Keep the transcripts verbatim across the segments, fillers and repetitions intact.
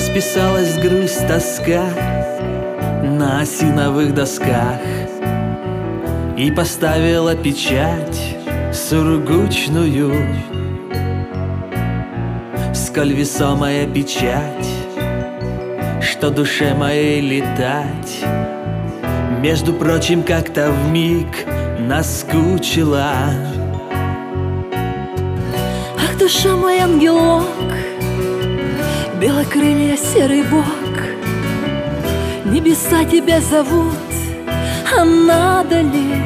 Расписалась грусть, тоска на осиновых досках и поставила печать сургучную. Сколь весомая печать, что душе моей летать, между прочим, как-то вмиг наскучила. Ах, душа мой ангелок, белокрылья серый бог, небеса тебя зовут, а надо ли?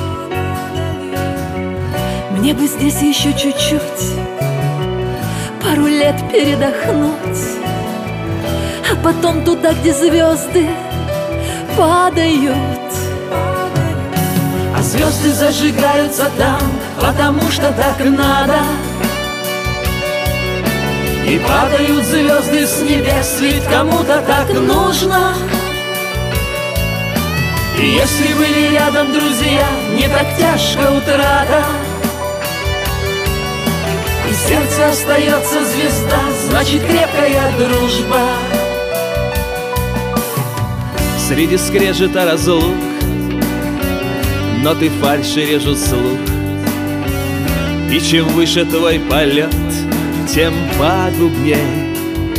Мне бы здесь еще чуть-чуть, пару лет передохнуть, а потом туда, где звезды падают. А звезды зажигаются там, потому что так надо. И падают звезды с небес, ведь кому-то так нужно. И если были рядом друзья, не так тяжко утрата. И в сердце остается звезда, значит крепкая дружба. Среди скрежета разлук ноты фальши режут слух. И чем выше твой полет, тем пагубней.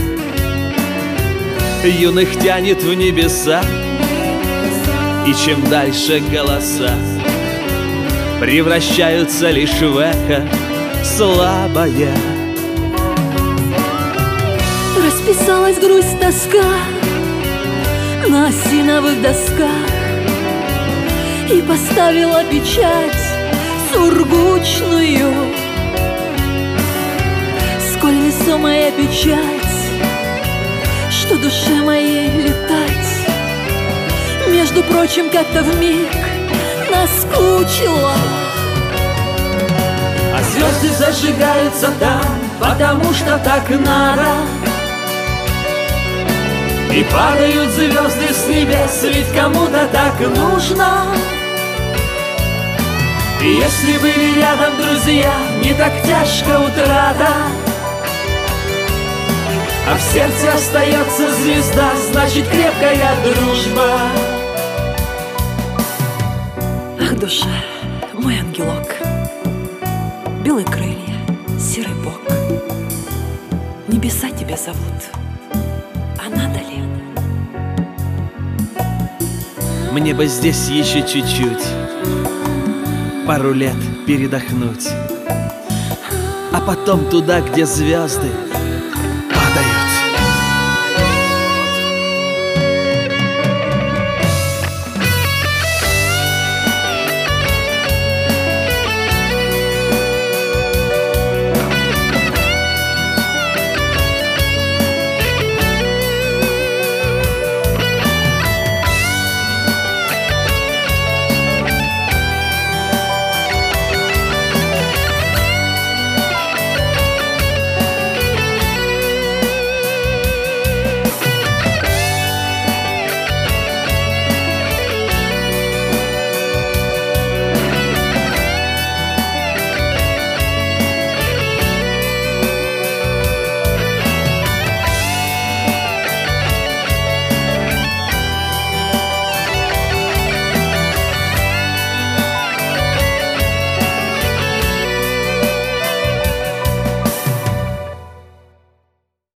Юных тянет в небеса, и чем дальше голоса превращаются лишь в эхо слабое. Расписалась грусть, тоска на осиновых досках и поставила печать сургучную. Сколь весомая печать, что душе моей летать, между прочим, как-то вмиг наскучила. А звезды зажигаются там, потому что так надо. И падают звезды с небес, ведь кому-то так нужно. И если были рядом друзья, не так тяжко утрата. А в сердце остается звезда, значит крепкая дружба. Ах, душа, мой ангелок, белые крылья, серый бог, небеса тебя зовут, а надо ли? Мне бы здесь еще чуть-чуть, пару лет передохнуть, а потом туда, где звезды